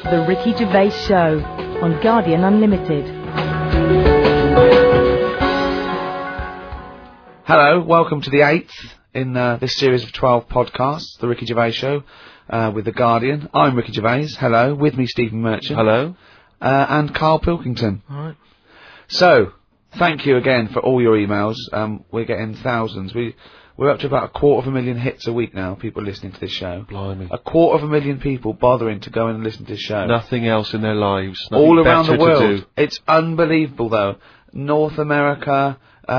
The Ricky Gervais Show on Guardian Unlimited. Hello, welcome to the 8th in this series of 12 podcasts, The Ricky Gervais Show, with The Guardian. I'm Ricky Gervais, hello. With me, Stephen Merchant. Hello. And Carl Pilkington. All right. So, thank you again for all your emails. We're getting thousands. We're up to about 250,000 hits a week now, people listening to this show. Blimey. 250,000 people bothering to go in and listen to this show. Nothing else in their lives. All around the world. To do. It's unbelievable, though. North America,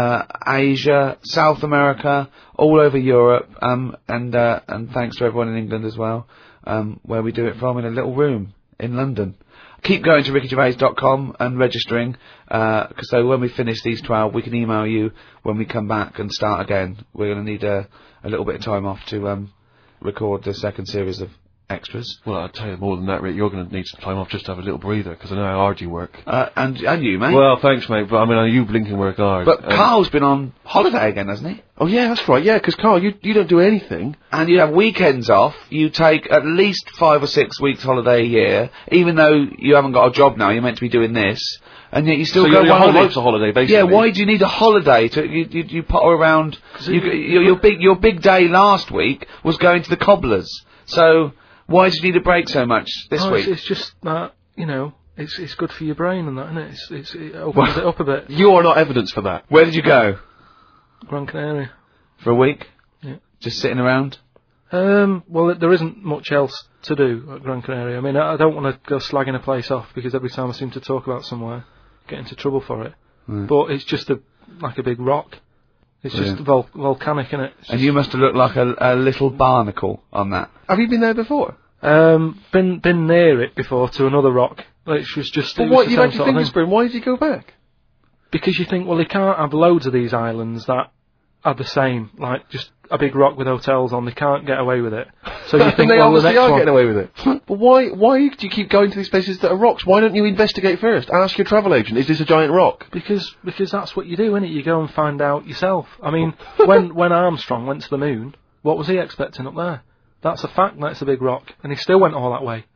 Asia, South America, all over Europe, and thanks to everyone in England as well, where we do it from in a little room in London. Keep going to rickygervais.com and registering, so when we finish these 12, we can email you when we come back and start again. We're going to need a little bit of time off to record the second series of extras. Well, I'll tell you more than that, Rick. You're going to need some time off just to have a little breather, because I know how hard you work. And you, mate. Well, thanks, mate, but I mean, you blinking work hard. But Carl's been on holiday again, hasn't he? Oh, yeah, that's right, yeah, because, Carl, you don't do anything. And you have weekends off. You take at least 5 or 6 weeks holiday a year, even though you haven't got a job now, you're meant to be doing this. And yet you still go on your whole holiday. life's a holiday, basically. Yeah, why do you need a holiday? You potter around. Your big day last week was going to the Cobblers. So why do you need a break so much this week? It's just that, it's good for your brain and that, isn't it? It opens it up a bit. You are not evidence for that. Where did you go? Gran Canaria. For a week? Yeah. Just sitting around? Well, there isn't much else to do at Gran Canaria. I mean, I don't want to go slagging a place off, because every time I seem to talk about somewhere, I get into trouble for it. Right. But it's just like a big rock. It's just volcanic, innit? And you must have looked like a little barnacle on that. Have you been there before? Been near it before, to another rock. Which was just. But what, you went to Fingersburn, why did you go back? Because you think, well, they can't have loads of these islands that are the same, like just a big rock with hotels on. They can't get away with it. So you think, they well, obviously the next are one, getting away with it. But why do you keep going to these places that are rocks? Why don't you investigate first? Ask your travel agent, is this a giant rock? Because that's what you do, innit? You go and find out yourself. I mean, when Armstrong went to the moon, what was he expecting up there? That's a fact. That's a big rock, and he still went all that way.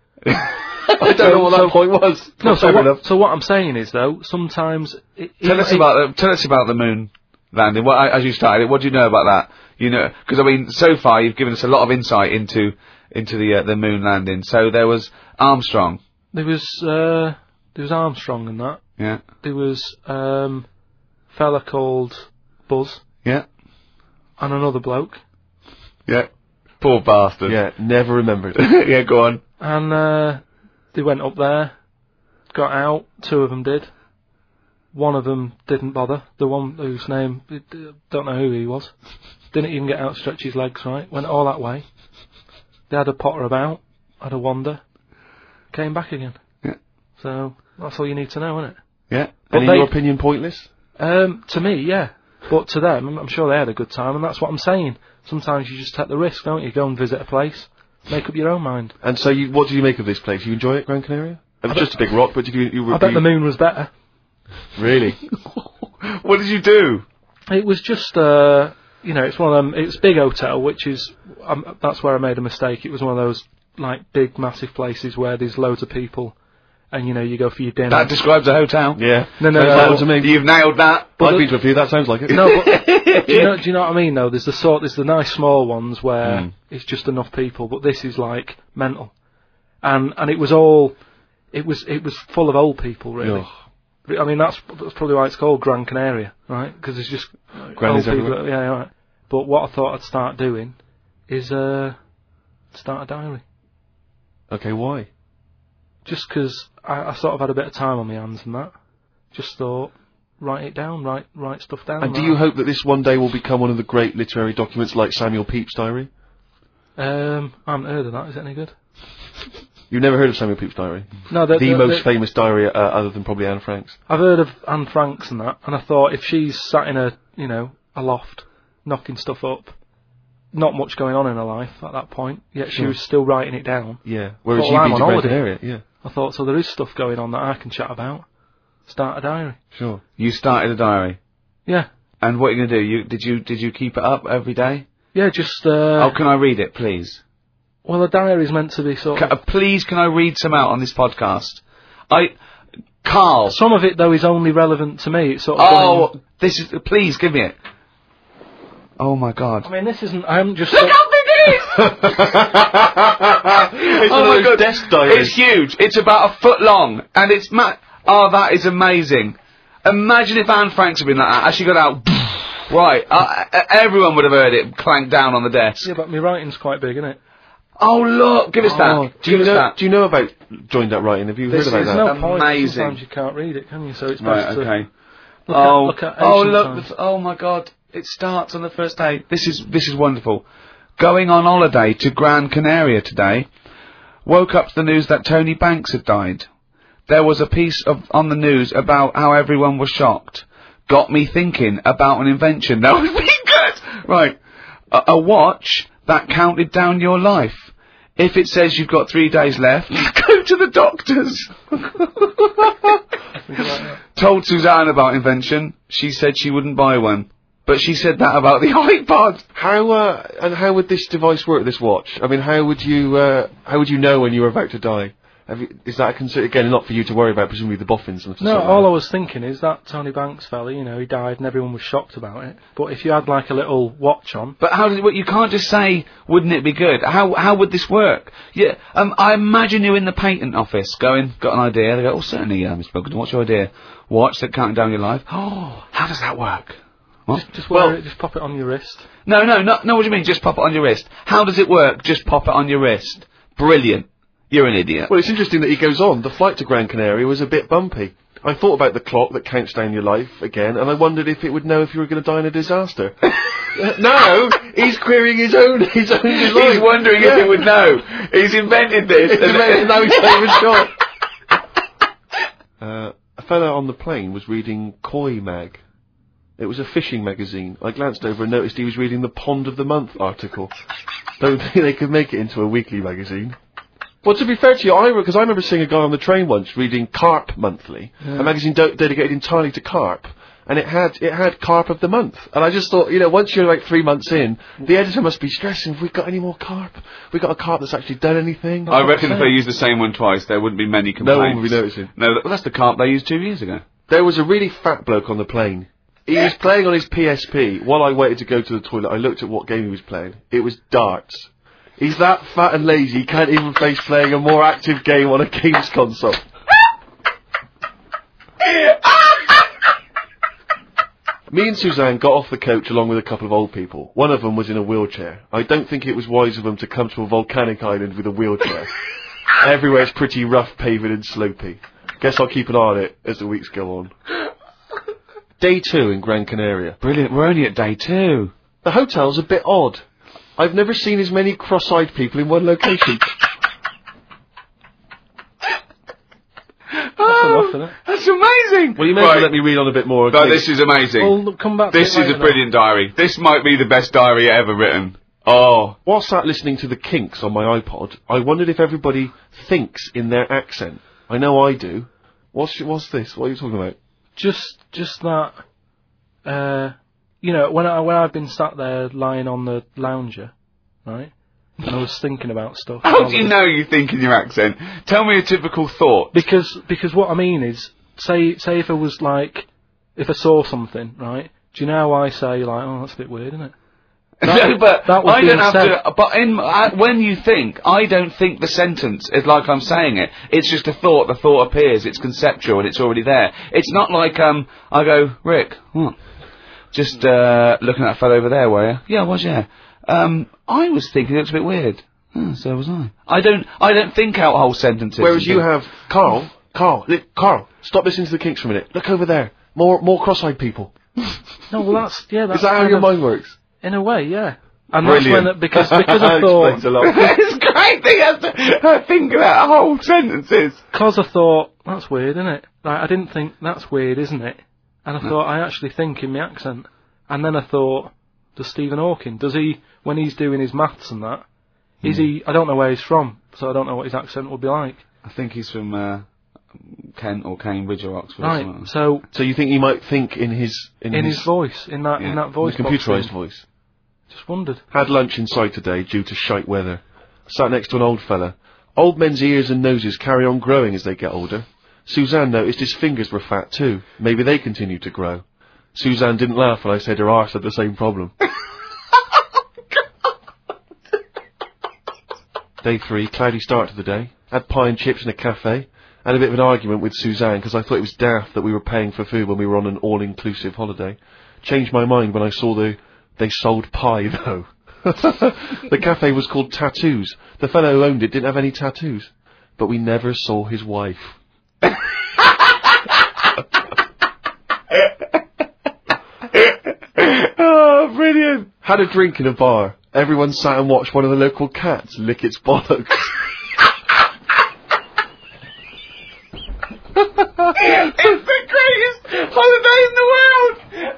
I don't know what that point was. No, so what I'm saying is, though, sometimes tell us about the moon landing. As you started, what do you know about that? Because I mean, so far you've given us a lot of insight into the moon landing. So there was Armstrong. There was Armstrong and that. Yeah. There was fella called Buzz. Yeah. And another bloke. Yeah. Poor bastard. Yeah. Never remembered. Yeah. Go on. And they went up there, got out. 2 of them did. One of them didn't bother. The one whose name, don't know who he was. Didn't even get out to stretch his legs, right? Went all that way. They had a potter about, had a wander, came back again. Yeah. So, that's all you need to know, isn't it? Yeah. But in your opinion, pointless? To me, yeah. But to them, I'm sure they had a good time, and that's what I'm saying. Sometimes you just take the risk, don't you? Go and visit a place, make up your own mind. And so, what do you make of this place? You enjoy it, Gran Canaria? It was just a big rock, but I bet the moon was better. Really? What did you do? It was just, it's one of them. It's a big hotel, which is that's where I made a mistake. It was one of those like big, massive places where there's loads of people, and you go for your dinner. That describes a hotel. Yeah. No. You've nailed that. I've been to a few. That sounds like it. No, but do you know what I mean? Though there's the nice small ones where it's just enough people, but this is like mental, and it was full of old people, really. Ugh. I mean, that's probably why it's called Gran Canaria, right? Because it's just old people. Yeah, right. But what I thought I'd start doing is start a diary. Okay, why? Just because I sort of had a bit of time on my hands and that. Just thought, write it down, write stuff down. And do you hope that this one day will become one of the great literary documents like Samuel Pepys' diary? I haven't heard of that. Is it any good? You've never heard of Samuel Pepys' diary? No, the most famous diary other than probably Anne Frank's. I've heard of Anne Frank's and that, and I thought if she's sat in a loft, knocking stuff up, not much going on in her life at that point, yet she was still writing it down. Yeah, whereas you've been to Gran Canaria, yeah. I thought, so there is stuff going on that I can chat about. Start a diary. Sure. You started a diary? Yeah. And what are you going to do? Did you keep it up every day? Yeah, just... can I read it, please? Well, a diary's meant to be sort of... Please, can I read some out on this podcast? Carl. Some of it, though, is only relevant to me. It's sort of... Oh, this is... Please, give me it. Oh, my God. I mean, this isn't... I'm just... Look how big it is! It's one of those desk diaries. It's huge. It's about a foot long. And it's... Oh, that is amazing. Imagine if Anne Franks had been like that. As she got out... Right. Everyone would have heard it clank down on the desk. Yeah, but my writing's quite big, isn't it? Oh, look. Give us that. Do you know about Joined Up Writing? Have you heard about There's that? no point. Amazing. Sometimes you can't read it, can you? So it's Right, best okay. to look at ancient times. Oh my God! It starts on the first day. This is wonderful. Going on holiday to Gran Canaria today. Woke up to the news that Tony Banks had died. There was a piece on the news about how everyone was shocked. Got me thinking about an invention that would be good. Right, a watch that counted down your life. If it says you've got 3 days left, go to the doctors. Told Suzanne about invention. She said she wouldn't buy one. But she said that about the iPod. How would this device work, this watch? I mean, how would you know when you were about to die? Is that a concern? Again, not for you to worry about, presumably the boffins and stuff. No, all I was thinking is that Tony Banks fella, you know, he died and everyone was shocked about it. But if you had like a little watch on... But how did it work? You can't just say, wouldn't it be good? How would this work? Yeah, I imagine you in the patent office going, got an idea. They go, oh, certainly, Mr. Pilkington, what's your idea? Watch that counting down your life. Oh, how does that work? What? Just wear it, just pop it on your wrist. No, what do you mean, just pop it on your wrist? How does it work? Just pop it on your wrist. Brilliant. You're an idiot. Well, it's interesting that he goes on. The flight to Gran Canaria was a bit bumpy. I thought about the clock that counts down your life again, and I wondered if it would know if you were going to die in a disaster. No, he's querying his own design. He's wondering if it would know. He's invented this. And now he's not even sure. A fella on the plane was reading Koi Mag. It was a fishing magazine. I glanced over and noticed he was reading the Pond of the Month article. Don't think they could make it into a weekly magazine. Well, to be fair to you, because I remember seeing a guy on the train once reading Carp Monthly, a magazine dedicated entirely to carp, and it had Carp of the Month. And I just thought, you know, once you're like 3 months in, the editor must be stressing, have we got any more carp? We got a carp that's actually done anything? I reckon if they used the same one twice, there wouldn't be many complaints. No one would be noticing. No, that's the carp they used 2 years ago. There was a really fat bloke on the plane. He was playing on his PSP. While I waited to go to the toilet, I looked at what game he was playing. It was darts. He's that fat and lazy, he can't even face playing a more active game on a games console. Me and Suzanne got off the coach along with a couple of old people. One of them was in a wheelchair. I don't think it was wise of them to come to a volcanic island with a wheelchair. Everywhere it's pretty rough, paving and slopey. Guess I'll keep an eye on it as the weeks go on. Day 2 in Gran Canaria. Brilliant, we're only at day 2. The hotel's a bit odd. I've never seen as many cross-eyed people in one location. That's enough, isn't it? That's amazing! Well, you may as well let me read on a bit more. No, this is amazing. Well, look, come back to This it is a later brilliant diary. This might be the best diary ever written. Oh. While sat listening to the Kinks on my iPod, I wondered if everybody thinks in their accent. I know I do. What's this? What are you talking about? Just that, you know, when I've been sat there lying on the lounger, right, and I was thinking about stuff. How do you know you think in your accent? Tell me a typical thought. Because what I mean is, say if I was like, if I saw something, right, do you know how I say, like, oh, that's a bit weird, isn't it? No, but that I don't have to. But when you think, I don't think the sentence is like I'm saying it. It's just a thought. The thought appears. It's conceptual and it's already there. It's not like I go, Rick, what? Just looking at that fellow over there, were you? Yeah, I was. Yeah. I was thinking it looks a bit weird. So was I. I don't think out whole sentences. Whereas you have Carl, stop listening to the Kinks for a minute. Look over there. More cross-eyed people. No, well that's Is that how your mind works? In a way, yeah. And brilliant. That's when because I thought it's great that you have to think about whole sentences. Because I thought that's weird, isn't it? Like I didn't think that's weird, isn't it? And I thought I actually think in my accent. And then I thought, does Stephen Hawking, does he when he's doing his maths and that? Is he? I don't know where he's from, so I don't know what his accent would be like. I think he's from Kent or Cambridge or Oxford. Right. Or something. So you think he might think in his voice, in that voice, computerised voice. Just wondered. Had lunch inside today due to shite weather. Sat next to an old fella. Old men's ears and noses carry on growing as they get older. Suzanne noticed his fingers were fat too. Maybe they continued to grow. Suzanne didn't laugh when I said her arse had the same problem. Day 3, cloudy start to the day. Had pie and chips in a cafe. Had a bit of an argument with Suzanne because I thought it was daft that we were paying for food when we were on an all-inclusive holiday. Changed my mind when I saw they sold pie though. The cafe was called Tattoos. The fellow who owned it didn't have any tattoos. But we never saw his wife. Oh, brilliant. Had a drink in a bar. Everyone sat and watched one of the local cats lick its bollocks. It's the greatest holiday in the world.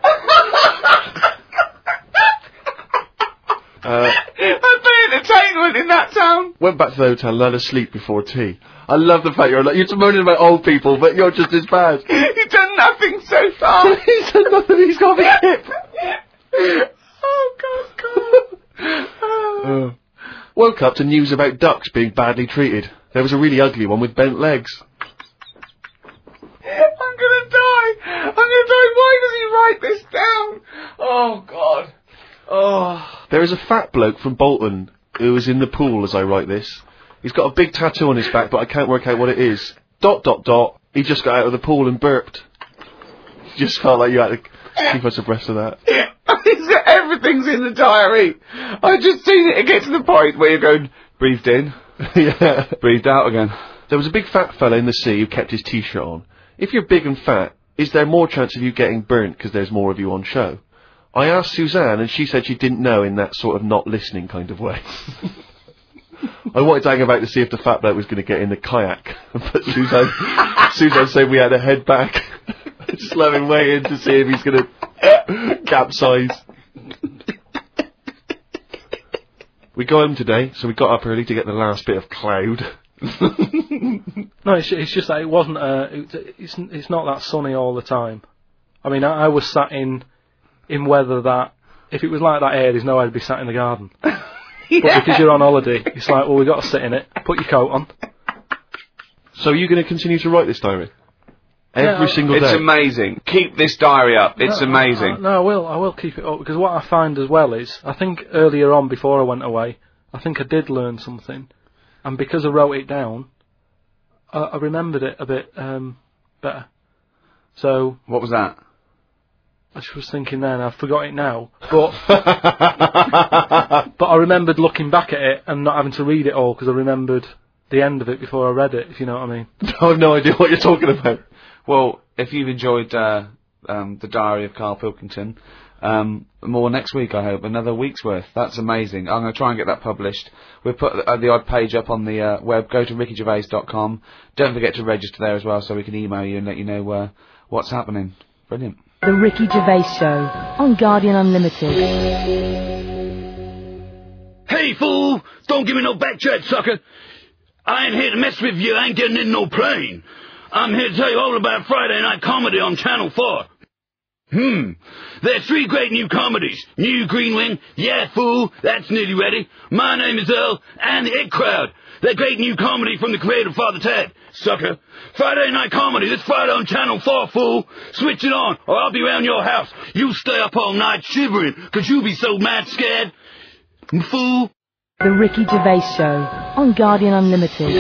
I've been entertainment in that town. Went back to the hotel and had a sleep before tea. I love the fact you're moaning about old people, but you're just as bad. You've done nothing so far. He's done nothing, he's got a hip. Oh, God. Woke up to news about ducks being badly treated. There was a really ugly one with bent legs. I'm gonna die. Why does he write this down? Oh, God. Oh. There is a fat bloke from Bolton who is in the pool as I write this. He's got a big tattoo on his back, but I can't work out what it is. ... He just got out of the pool and burped. You just felt like you had to keep us abreast of that. Everything's in the diary. I just seen it get to the point where you're going, breathed in, Yeah. breathed out again. There was a big fat fella in the sea who kept his t-shirt on. If you're big and fat, is there more chance of you getting burnt because there's more of you on show? I asked Suzanne and she said she didn't know in that sort of not listening kind of way. I wanted to hang about to see if the fat bloke was going to get in the kayak, but Suzanne said we had to head back, slow him way in to see if he's going to capsize. We got home today, so we got up early to get the last bit of cloud. No, it's just that it wasn't. It's not that sunny all the time. I mean, I was sat in weather that if it was like that here, there's no way I'd be sat in the garden. Yeah. But because you're on holiday, it's like, well, we've got to sit in it. Put your coat on. So are you going to continue to write this diary? Every single day? It's amazing. Keep this diary up. It's amazing. No, I will keep it up, because what I find as well is, I think earlier on, before I went away, I think I did learn something. And because I wrote it down, I remembered it a bit better. So... What was that? I just was thinking then, I forgot it now, but I remembered looking back at it and not having to read it all, because I remembered the end of it before I read it, if you know what I mean. I have no idea what you're talking about. Well, if you've enjoyed the Diary of Carl Pilkington, more next week, I hope. Another week's worth. That's amazing. I'm going to try and get that published. We'll put the odd page up on the web. Go to rickygervais.com. Don't forget to register there as well, so we can email you and let you know what's happening. Brilliant. The Ricky Gervais Show on Guardian Unlimited. Hey, fool! Don't give me no backchat, sucker! I ain't here to mess with you. I ain't getting in no plane. I'm here to tell you all about Friday Night Comedy on Channel 4. There's 3 great new comedies. New Green Wing, Yeah, Fool, that's nearly ready. My Name is Earl, and The It Crowd. That great new comedy from the creator of Father Ted, sucker. Friday Night Comedy, this Friday on Channel 4, fool. Switch it on, or I'll be round your house. You stay up all night shivering, 'cause you be so mad scared. Fool. The Ricky Gervais Show on Guardian Unlimited.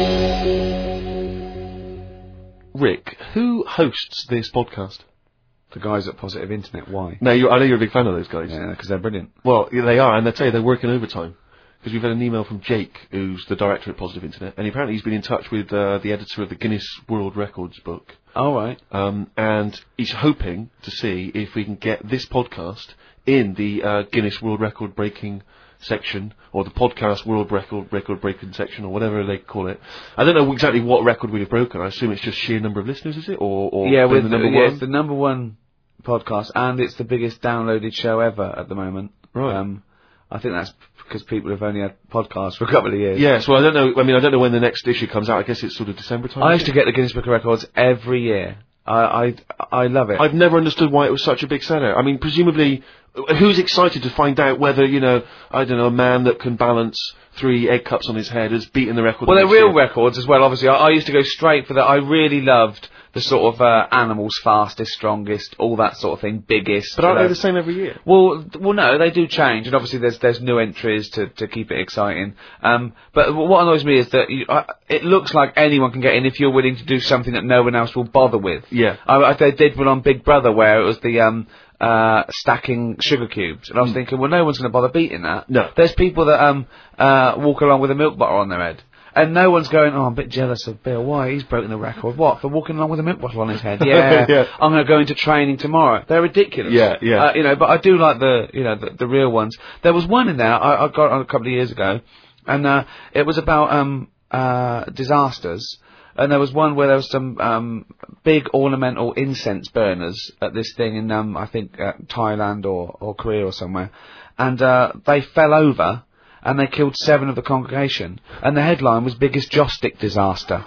Rick, who hosts this podcast? The guys at Positive Internet, why? No, I know you're a big fan of those guys. Yeah, because they're brilliant. Well, yeah, they are, and I tell you, they're working overtime. Because we've had an email from Jake, who's the director at Positive Internet, and apparently he's been in touch with the editor of the Guinness World Records book. Oh, right. And he's hoping to see if we can get this podcast in the Guinness World Record breaking section, or the podcast World Record breaking section, or whatever they call it. I don't know exactly what record we have broken. I assume it's just sheer number of listeners, is it? Or yeah, with the number yeah, one? it's the number one podcast, and it's the biggest downloaded show ever at the moment. Right. I think that's because people have only had podcasts for a couple of years. Yes, well, I don't know. I mean, I don't know when the next issue comes out. I guess it's sort of December time. I used to get the Guinness Book of Records every year. I love it. I've never understood why it was such a big seller. I mean, presumably, who's excited to find out whether, I don't know, a man that can balance 3 egg cups on his head has beaten the record? Well, they're this real year? records as well, obviously. I used to go straight for that. I really loved the sort of animals fastest, strongest, all that sort of thing, biggest. But aren't they the same every year? Well, no, they do change, and obviously there's new entries to keep it exciting. But what annoys me is that it looks like anyone can get in if you're willing to do something that no one else will bother with. Yeah. They did one on Big Brother where it was the stacking sugar cubes, and I was thinking, well, no one's going to bother beating that. No. There's people that walk along with a milk bottle on their head. And no one's going, oh, I'm a bit jealous of Bill. Why? He's broken the record. What? For walking along with a milk bottle on his head? Yeah. Yeah. I'm going to go into training tomorrow. They're ridiculous. Yeah. But I do like the real ones. There was one in there I got on a couple of years ago, and it was about disasters. And there was one where there was some big ornamental incense burners at this thing in I think Thailand or Korea or somewhere, and they fell over. And they killed 7 of the congregation. And the headline was biggest joss stick disaster.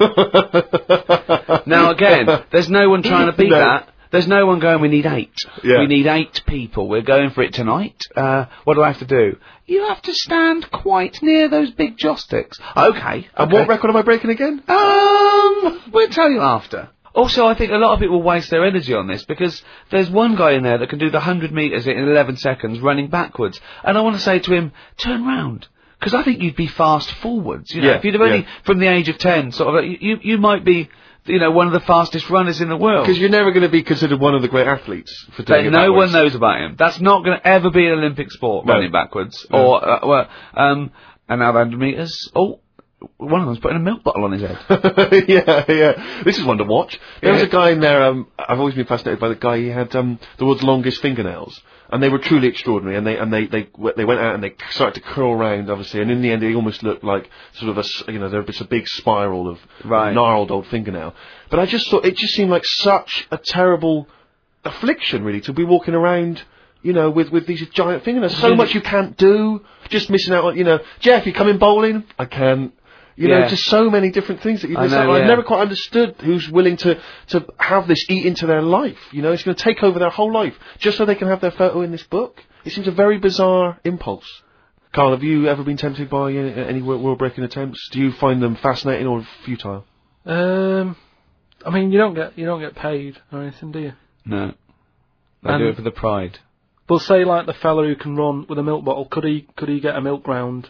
Now again, there's no one trying to beat that. There's no one going, we need 8. Yeah. We need 8 people. We're going for it tonight. What do I have to do? You have to stand quite near those big joss sticks. Okay. And what record am I breaking again? We'll tell you after. Also, I think a lot of people waste their energy on this because there's one guy in there that can do the 100 metres in 11 seconds running backwards. And I want to say to him, turn round. Because I think you'd be fast forwards. Yeah, if you'd have only from the age of 10, sort of, you might be, one of the fastest runners in the world. Because you're never going to be considered one of the great athletes for doing it no backwards. one knows about him. That's not going to ever be an Olympic sport, running backwards. No. Or, and now the 100 metres. Oh. One of them's putting a milk bottle on his head. yeah. This is one to watch. There was a guy in there, I've always been fascinated by the guy, he had the world's longest fingernails. And they were truly extraordinary, and they went out and they started to curl round, obviously, and in the end they almost looked like sort of they're just a big spiral of gnarled old fingernail. But I just thought, it just seemed like such a terrible affliction, really, to be walking around, with these giant fingernails. So much you can't do, just missing out on, Jeff, you coming bowling? I can't. Just so many different things that you miss out on. I've never quite understood who's willing to have this eat into their life. It's going to take over their whole life just so they can have their photo in this book. It seems a very bizarre impulse. Carl, have you ever been tempted by any world-breaking attempts? Do you find them fascinating or futile? I mean, you don't get paid or anything, do you? No. They do it for the pride. We'll say like the fella who can run with a milk bottle. Could he get a milk round?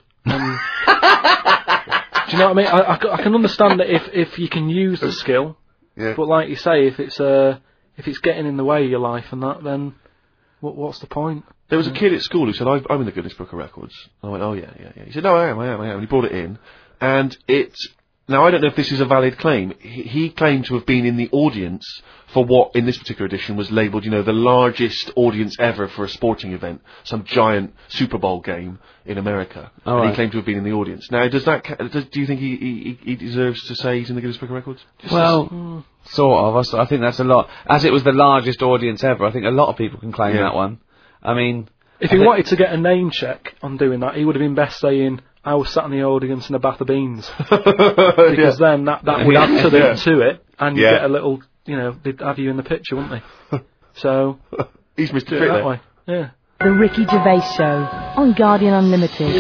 Do you know what I mean? I can understand that if you can use the skill, but like you say, if it's getting in the way of your life and that, then what's the point? There was a kid at school who said, I'm in the Guinness Book of Records. And I went, oh yeah. He said, no, I am. And he brought it in. And now I don't know if this is a valid claim. He claimed to have been in the audience for what, in this particular edition, was labelled, the largest audience ever for a sporting event, some giant Super Bowl game in America. And he claimed to have been in the audience. Now, do you think he deserves to say he's in the Guinness Book of Records? Well, sort of. I think that's a lot. As it was the largest audience ever, I think a lot of people can claim that one. I mean, if he wanted to get a name check on doing that, he would have been best saying, I was sat in the audience in a bath of beans. Because then that would add to it, and you get a little, they'd have you in the picture, wouldn't they? So, he's Mr. Fit that way. Yeah. The Ricky Gervais Show on Guardian Unlimited.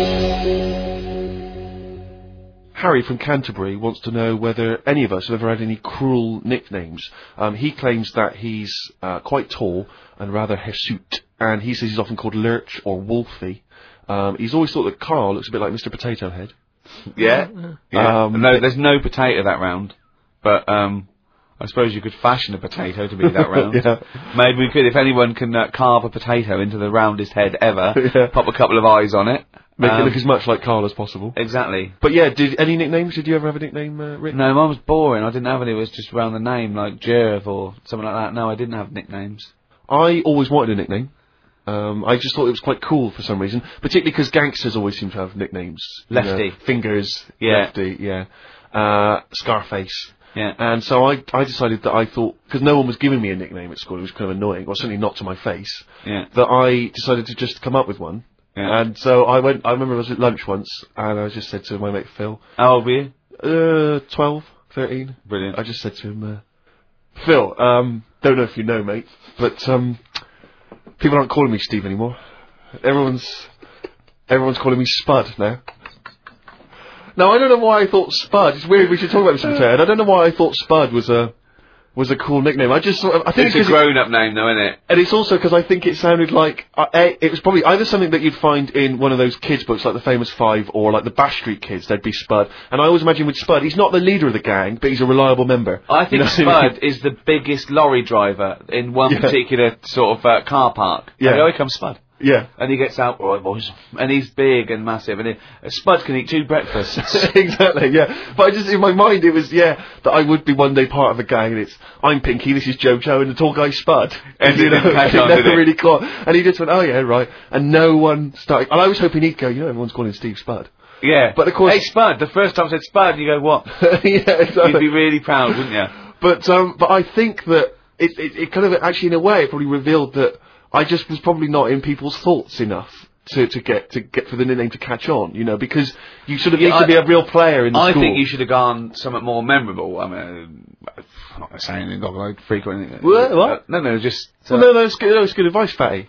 Harry from Canterbury wants to know whether any of us have ever had any cruel nicknames. He claims that he's quite tall and rather hirsute, and he says he's often called Lurch or Wolfie. He's always thought that Carl looks a bit like Mr. Potato Head. Yeah. No, there's no potato that round, but I suppose you could fashion a potato to be that round. Maybe we could, if anyone can carve a potato into the roundest head ever, pop a couple of eyes on it. Make it look as much like Carl as possible. Exactly. But yeah, any nicknames? Did you ever have a nickname, Rick? No, mine was boring. I didn't have any. It was just around the name, like Jerv or something like that. No, I didn't have nicknames. I always wanted a nickname. I just thought it was quite cool for some reason, particularly because gangsters always seem to have nicknames. Lefty. Fingers. Yeah. Lefty, Scarface. Yeah. And so I decided that I thought, because no one was giving me a nickname at school, it was kind of annoying, well certainly not to my face, that I decided to just come up with one. Yeah. And so I remember I was at lunch once, and I just said to my mate Phil. How old were you? 12, 13. Brilliant. I just said to him, Phil, don't know if you know, mate, but People aren't calling me Steve anymore. Everyone's calling me Spud now. Now, I don't know why I thought Spud. It's weird. We should talk about this, Ted. I don't know why I thought Spud was a cool nickname. I just sort of, I think It's a grown-up name, though, isn't it? and it's also because I think it sounded like it was probably either something that you'd find in one of those kids' books, like the Famous Five, or like the Bash Street Kids. There'd be Spud, and I always imagine with Spud, he's not the leader of the gang, but he's a reliable member. I think You know what I mean? Spud is the biggest lorry driver in one particular sort of car park. Yeah. And here comes Spud. Yeah. And he gets out, all right, boys. And he's big and massive. And Spud can eat 2 breakfasts. Exactly, yeah. But I just, in my mind, it was, that I would be one day part of a gang, and it's, I'm Pinky, this is Jojo, and the tall guy's Spud. And you know, catch it on, never did it? really caught. And he just went, oh yeah, right. And no one started, and I was hoping he'd go, everyone's calling Steve Spud. Yeah. But of course- Hey, Spud. The first time I said Spud, you go, what? Yeah, exactly. You'd be really proud, wouldn't you? But I think that it kind of, actually in a way, it probably revealed that I just was probably not in people's thoughts enough to get for the nickname to catch on, because you sort of need to be a real player in the school. I think you should have gone something more memorable. I mean, I'm not saying you're not going to freak or anything. What? No, just... No, that's good advice, Fatty.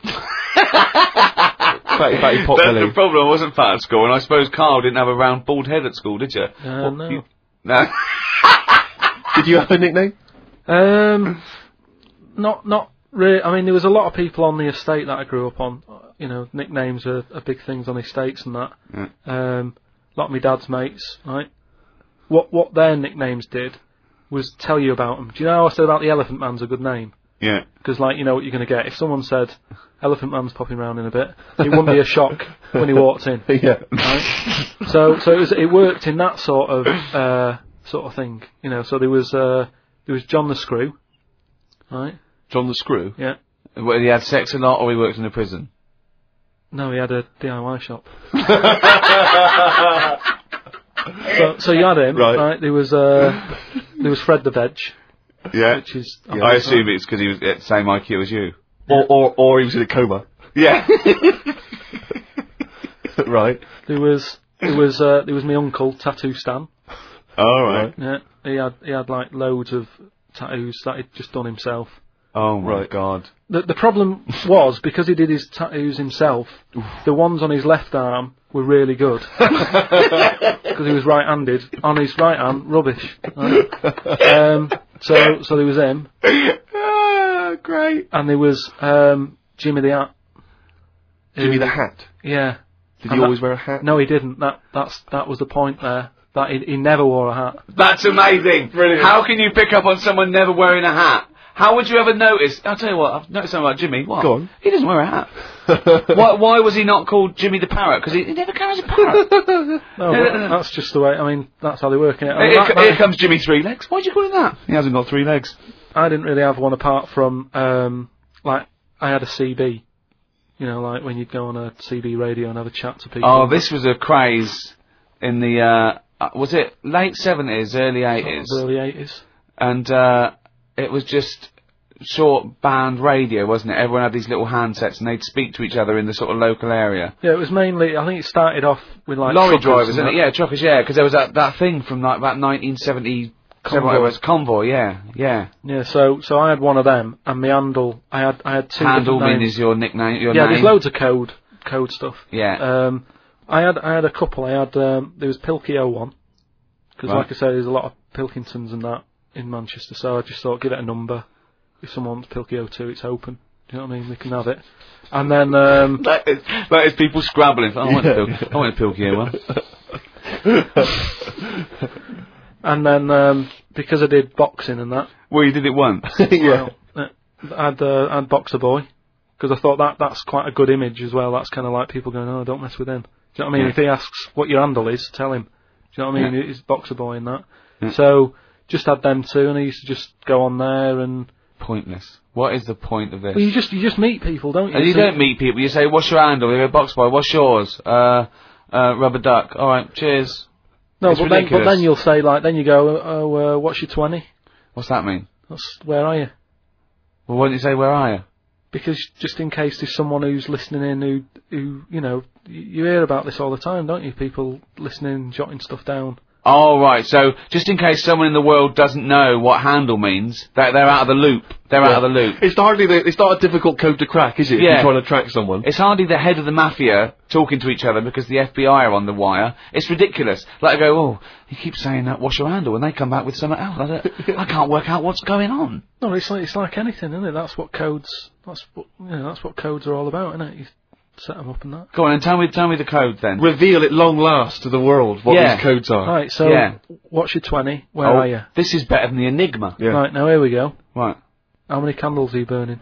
fatty That's Potbelly. the problem. I wasn't fat at school, and I suppose Carl didn't have a round, bald head at school, did you? No. No. Did you have a nickname? Not really. I mean, there was a lot of people on the estate that I grew up on. Nicknames are big things on estates and that. Yeah. A lot of my dad's mates, right? What their nicknames did was tell you about them. Do you know how I said about the Elephant Man's a good name? Yeah. Because, you know what you're going to get. If someone said, Elephant Man's popping round in a bit, it wouldn't be a shock when he walked in. Yeah. Right? So it worked in that sort of thing. So there was John the Screw, right? John the Screw? Yeah. Well, he had sex a lot, or he worked in a prison? No, he had a DIY shop. so you had him, right? There was Fred the Veg. Yeah. Which is, I assume it's because he was at the same IQ as you. Or he was in a coma. Yeah. Right. There was my uncle, Tattoo Stan. All right. Yeah. He had like loads of tattoos that he'd just done himself. Oh my God. The problem was, because he did his tattoos himself, the ones on his left arm were really good. Because he was right-handed. On his right hand, rubbish. Right? So there was him. Great. And there was Jimmy the Hat. Jimmy the Hat? Yeah. Did he always wear a hat? No, he didn't. That was the point there. That he never wore a hat. That's amazing. Brilliant. How can you pick up on someone never wearing a hat? How would you ever notice? I'll tell you what, I've noticed something about Jimmy. What? Go on. He doesn't wear a hat. Why was he not called Jimmy the Parrot? Because he never carries a parrot. No, but that's just the way. I mean, that's how they work in it. Here comes Jimmy 3 legs. Why'd you call him that? He hasn't got 3 legs. I didn't really have one apart from I had a CB. Like when you'd go on a CB radio and have a chat to people. Oh, this was a craze in the was it late 70s, early 80s? Early 80s. And it was just short band radio, wasn't it? Everyone had these little handsets and they'd speak to each other in the sort of local area. Yeah, it was mainly, I think it started off with like lorry truckers drivers, and isn't it? Yeah, truckers, yeah, because there was that thing from like about 1970. Convoy, yeah. Yeah, so I had one of them, and my handle, I had two Handle different names. is your nickname, your yeah, name? there's loads of code stuff. Yeah. I had a couple. I had there was Pilkey 01, because like I say, there's a lot of Pilkingtons and that in Manchester. So I just thought, give it a number. If someone wants Pilkey 02, it's open. Do you know what I mean? They can have it. And then that is people scrabbling. I want a Pilkey 01. And then because I did boxing and that. Well, you did it once. Yeah. I had Boxer Boy, because I thought that's quite a good image as well. That's kind of like people going, oh, don't mess with him. Do you know what I mean? Yeah. If he asks what your handle is, tell him. Do you know what I mean? Yeah. It's Boxer Boy and that. Yeah. So just had them two, and I used to just go on there and. Pointless. What is the point of this? Well, you just meet people, don't you? And you don't meet people. You say, "What's your handle?" They go, "Box Boy." What's yours? Rubber Duck. All right, cheers. No, It's but ridiculous. then you'll say then you go, oh, what's your 20? What's that mean? That's where are you? Well, why don't you say, "Where are you?" Because just in case there's someone who's listening in who you hear about this all the time, don't you? People listening, jotting stuff down. Oh, right. So, just in case someone in the world doesn't know what handle means, they're out of the loop. They're out of the loop. It's not a difficult code to crack, is it? Yeah. If you're trying to track someone. It's hardly the head of the mafia talking to each other because the FBI are on the wire. It's ridiculous. Like, I go, oh, he keeps saying that, what's your handle? And they come back with something else. I can't work out what's going on. No, it's like anything, isn't it? That's what codes are all about, isn't it? You set them up and that. Go on, and tell me the code then. Reveal at long last to the world what these codes are. Right, so, what's your 20? Where are you? This is better than the Enigma. Yeah. Right, now here we go. Right. How many candles are you burning?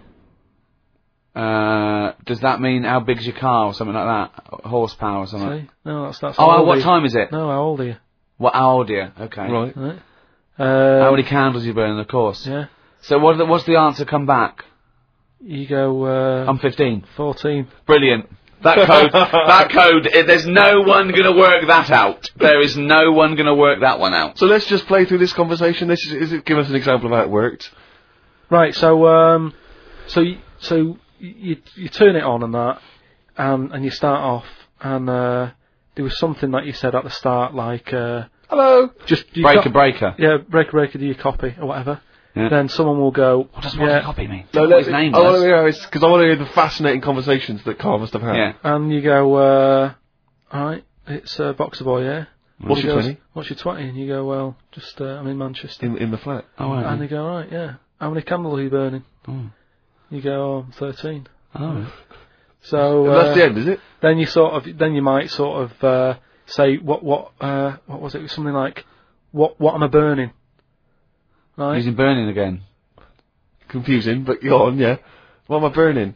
Does that mean how big's your car or something like that? Horsepower or something? See? No, that's Oh, how old what are you? time is it? No, how old are you? How old are you? Okay. Right. Right. How many candles are you burning, of course? Yeah. So what's the answer come back? You go, I'm 15. 14. Brilliant. That code, there's no one gonna work that out. There is no one gonna work that one out. So let's just play through this conversation. Give us an example of how it worked. Right, so you turn it on and that, and you start off, and there was something that you said at the start, like, Hello. just Breaker. Yeah, breaker, do you copy or whatever? Yeah. Then someone will go. What does copy mean? No, What his name I want was. to hear because I want to hear the fascinating conversations that Carl must have had. Yeah. And you go, alright, it's Boxer Boy, yeah? What's He your goes, 20? What's your 20? And you go, well, just, I'm in Manchester. In the flat. Oh, right. And they go, alright, yeah. How many candles are you burning? Oh. You go, oh, I'm 13. Oh. And So, that's the end, is it? then you might sort of, say, what was it? It was something like, what am I burning? Right? Using burning again. Confusing, but go on, yeah. What am I burning?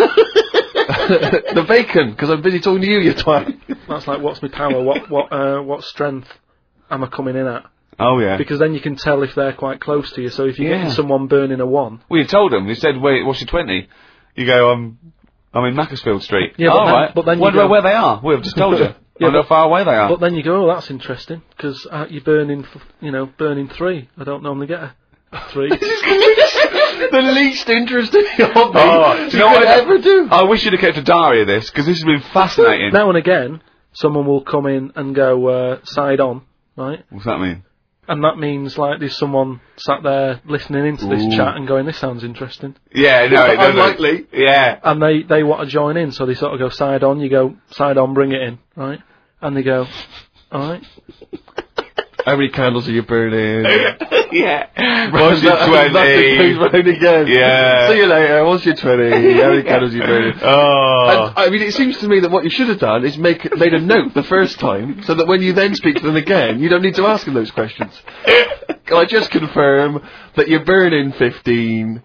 The bacon, because I'm busy talking to you, you twat. That's like, what's my power? What strength am I coming in at? Oh, yeah. Because then you can tell if they're quite close to you. So if you're Yeah. getting someone burning a 1. Well, you told them. You said, wait, what's your 20? You go, I'm in Macclesfield Street. Yeah, but oh, then- right. but then you Wonder go- where they are. We've just told you. Yeah, Wonder how far away they are. But then you go, oh, that's interesting, because you're burning, burning 3. I don't normally get a 3. The least interesting hobby Oh, do you know what could I ever do. I wish you'd have kept a diary of this, because this has been fascinating. Now and again, someone will come in and go, side on, right? What's that mean? And that means, like, there's someone sat there listening into this Ooh. chat and going, this sounds interesting. Yeah, no, it doesn't. Unlikely. Yeah. And they want to join in, so they sort of go side on, you go, side on, bring it in, right? And they go, alright. How many candles are you burning? Yeah. What's your That's 20? who's round again. Yeah. See you later. What's your 20? How many candles are you burning? Oh. And, I mean, it seems to me that what you should have done is made a note the first time, so that when you then speak to them again, you don't need to ask them those questions. Can I just confirm that you're burning 15?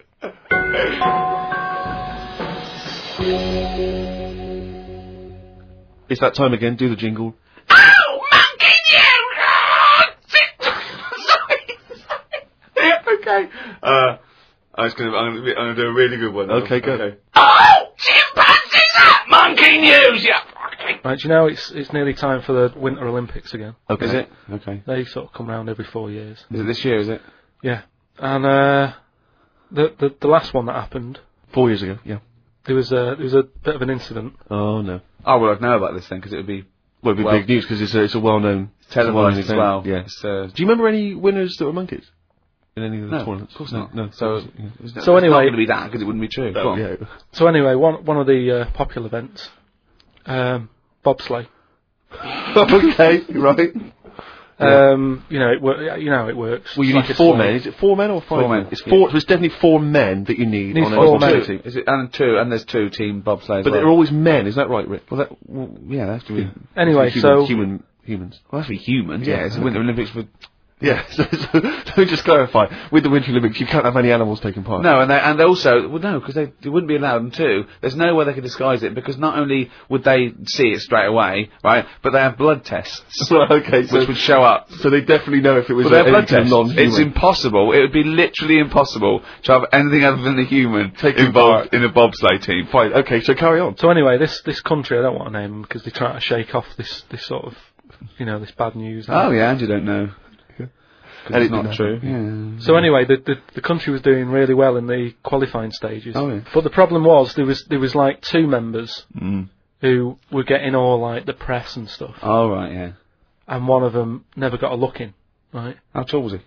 It's that time again. Do the jingle. Okay. I'm gonna do a really good one. Okay, go. Oh, chimpanzees up! Monkey news, yeah. Right, do you know it's nearly time for the Winter Olympics again? Okay. Is it? Okay. They sort of come round every 4 years. Is it this year? Is it? Yeah. And the last one that happened, 4 years ago. Yeah. there was a bit of an incident. Oh no. Oh well, I'd know about this then because it would be Well, it'd be big news because it's a well-known. televised as well. Yeah. It's, Do you remember any winners that were monkeys in any of the no, tournaments? of course not. No. So, Yeah. it's So not anyway- going to be that because it wouldn't be true. Go on. Yeah. So anyway, one of the popular events, bobsleigh. Okay. Right. You know how it works. Well, you It's need like a 4 sleigh. men. Is it 4 men or 5 4 men. It's 4. So it's definitely 4 men that you need Need on a 4 bobsleigh men. team. Is it and there's 2 team bobsleighs. But they're always men. Is that right, Rick? well, yeah, they have to be. Anyway, humans. Well, that's for humans. Yeah, Yeah, it's the okay. Winter Olympics for. Yeah. So let me just clarify. With the Winter Olympics, you can't have any animals taking part. No, and they also because they wouldn't be allowed them to. There's no way they could disguise it because not only would they see it straight away, right, but they have blood tests Well, okay. So, which would show up. so they definitely know if it was Well, they have any blood kind of tests. non-human. It's impossible. It would be literally impossible to have anything other than a human Taking involved part. in a bobsleigh team. Fine. Okay. So carry on. So anyway, this country, I don't want to name them because they try to shake off this sort of, this bad news. Oh yeah, and you don't know. And It's it not didn't true. happen. Yeah. So anyway, the country was doing really well in the qualifying stages. Oh, yeah. But the problem was there was like 2 members Mm. who were getting all like the press and stuff. Oh right, yeah. and one of them never got a look in, right? How tall was he?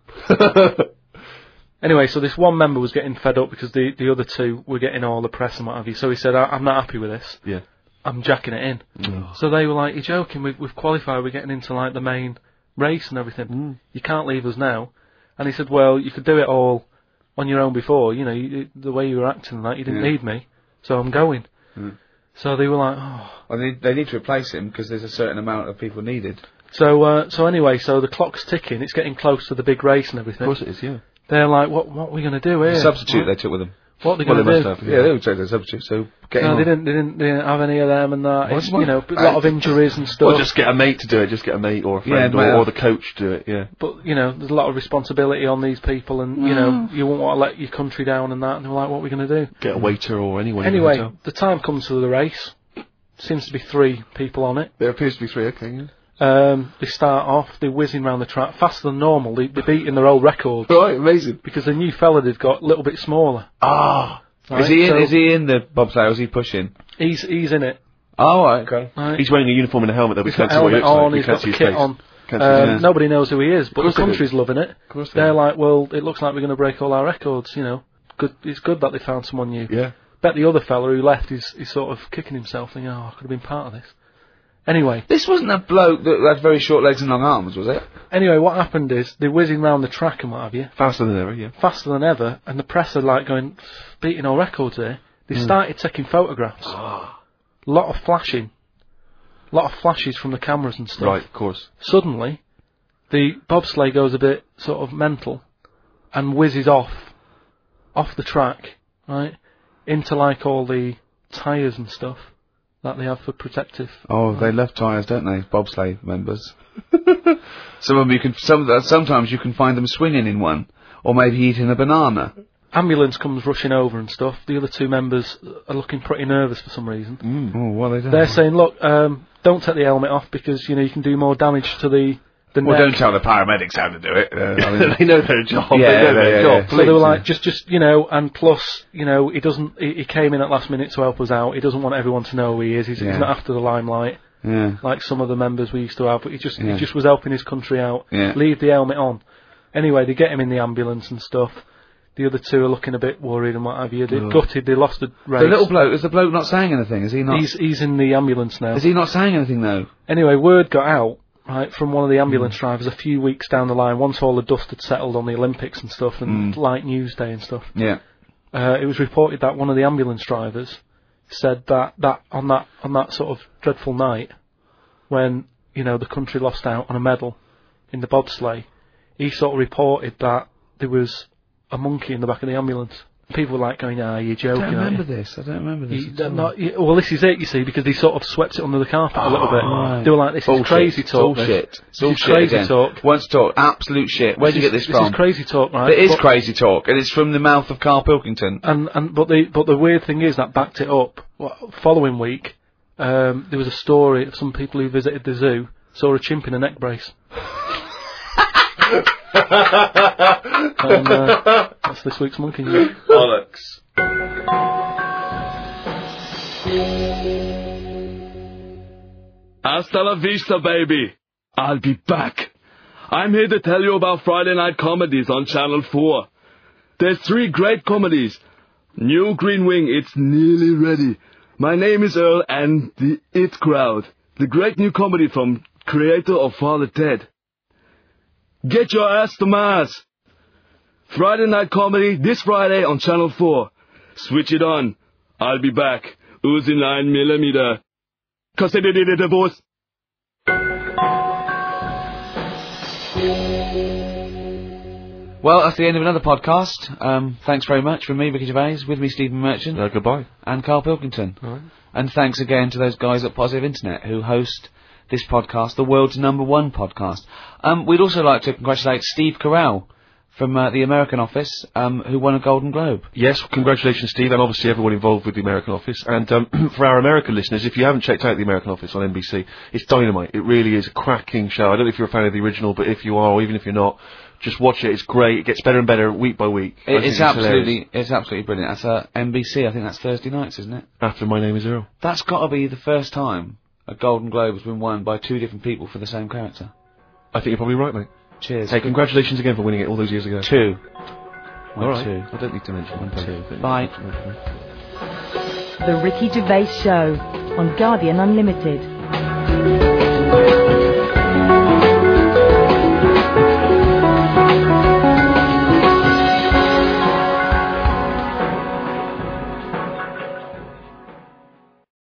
Anyway, so this one member was getting fed up because the other two were getting all the press and what have you. So he said, I'm not happy with this. Yeah. I'm jacking it in. So they were like, you're joking, we've qualified, we're getting into like the main race and everything. You can't leave us now. And he said, well, you could do it all on your own before, you know, the way you were acting and that, you didn't need me, so I'm going. So they were like, oh. Well, they need to replace him because there's a certain amount of people needed. So anyway, so the clock's ticking, it's getting close to the big race and everything. Of course it is, yeah. They're like, what are we going to do here? The substitute they took with them. What are they going to do? Yeah, they would take their substitute, so get him No, on. they didn't have any of them and that. It's, What? you know, a lot of injuries and stuff. Or just get a mate to do it, just get a mate or a friend or the coach to do it, yeah. But, you know, there's a lot of responsibility on these people and, you know, you won't want to let your country down and that. And they were like, what are we going to do? Get a waiter or anyone. Anyway, the time comes for the race. Seems to be 3 people on it. There appears to be 3, okay, yeah. They start off, they're whizzing around the track faster than normal. They're beating their old records. Right, amazing. Because the new fella they've got a little bit smaller. Ah. Right? Is he in the bobsleigh or is he pushing? He's in it. Oh, right, okay. Right? He's wearing a uniform and a helmet, though. We He's got can't see what he helmet looks on, like. he's got the kit on. Can't see his Nobody knows who he is, but the course they do. country's loving it. Of course they They're do. like, well, it looks like we're going to break all our records, you know. Good. It's good that they found someone new. Yeah. Bet the other fella who left is sort of kicking himself, thinking, oh, I could have been part of this. Anyway, This wasn't a bloke that had very short legs and long arms, was it? what happened is they're whizzing round the track and what have you, Faster than ever, yeah. faster than ever, and the press are like going, beating all records here. They started taking photographs. Lot of flashing. Lot of flashes from the cameras and stuff. Right, of course. Suddenly, the bobsleigh goes a bit sort of mental and whizzes off the track, right, into like all the tyres and stuff that they have for protective. Oh, they love tyres, don't they? Bobsleigh members. Some of them sometimes you can find them swinging in one, or maybe eating a banana. Ambulance comes rushing over and stuff. The other 2 members are looking pretty nervous for some reason. Oh, what are they doing? They're saying, look, don't take the helmet off because, you know, you can do more damage to the Well, neck. don't tell the paramedics how to do it. I mean, They know their job. Yeah, they know their yeah, job. yeah. So they were like, just, you know, and plus, you know, he came in at last minute to help us out. He doesn't want everyone to know who he is. He's not after the limelight, like some of the members we used to have, but he just was helping his country out. Yeah. Leave the helmet on. Anyway, they get him in the ambulance and stuff. The other 2 are looking a bit worried and what have you. They're gutted, they lost the race. The little bloke, is the bloke not saying anything? Is he not? He's in the ambulance now. Is he not saying anything though? Anyway, word got out, right, from one of the ambulance drivers a few weeks down the line, once all the dust had settled on the Olympics and stuff, and light news day and stuff. Yeah. It was reported that one of the ambulance drivers said that on that sort of dreadful night, when, you know, the country lost out on a medal in the bobsleigh, he sort of reported that there was a monkey in the back of the ambulance. People were like going, you're joking. I don't remember this. I don't remember this. Well, this is it, you see, because they sort of swept it under the carpet a little bit. Right. They were like, this is crazy talk. Bullshit. This is crazy talk. Once talk. Absolute shit. Where'd you get this from? This is crazy talk, right? It is crazy talk, and it's from the mouth of Carl Pilkington. But the weird thing is that backed it up. Following week, there was a story of some people who visited the zoo saw a chimp in a neck brace. And that's this week's Monkey News. Bollocks. Hasta la vista, baby. I'll be back. I'm here to tell you about Friday night comedies on Channel 4. There's 3 great comedies. New Green Wing, it's nearly ready. My Name is Earl and The It Crowd. The great new comedy from creator of Father Ted. Get your ass to Mars. Friday night comedy this Friday on Channel 4. Switch it on. I'll be back. Uzi 9mm. Cause they did it, boss. Well, that's the end of another podcast. Thanks very much from me, Ricky Gervais, with me, Stephen Merchant. Goodbye. And Carl Pilkington. All right. And thanks again to those guys at Positive Internet who host this podcast, the world's #1 podcast. We'd also like to congratulate Steve Carell from the American office, who won a Golden Globe. Yes, congratulations, Steve, and obviously everyone involved with the American office. And for our American listeners, if you haven't checked out the American office on NBC, it's dynamite. It really is a cracking show. I don't know if you're a fan of the original, but if you are, or even if you're not, just watch it. It's great. It gets better and better week by week. It's absolutely brilliant. That's NBC. I think that's Thursday nights, isn't it? After My Name is Earl. That's got to be the first time a Golden Globe has been won by 2 different people for the same character. I think you're probably right, mate. Cheers. Hey, congratulations again for winning it all those years ago. 2. All right. 2. I don't need to mention 1, 2. but- Bye. The Ricky Gervais Show on Guardian Unlimited.